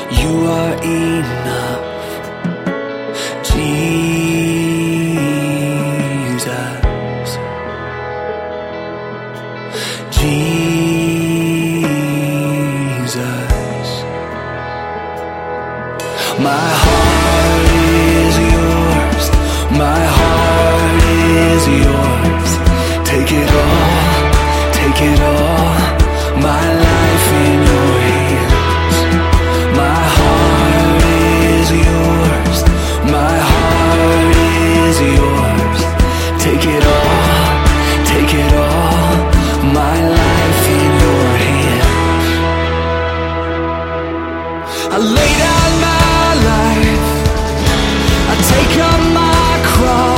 You are enough, Jesus, Jesus. My heart is yours, my heart is yours. Take it all, take it all, my life in your hands. My heart is yours, my heart is yours. Take it all, my life in your hands. I lay down my life, I take up my cross.